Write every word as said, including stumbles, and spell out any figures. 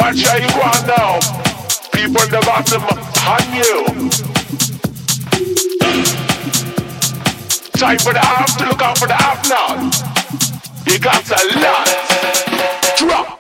Watch how you go on now. People in the bottom on you. Time for the half to look out for the half now. You got a lot. Drop.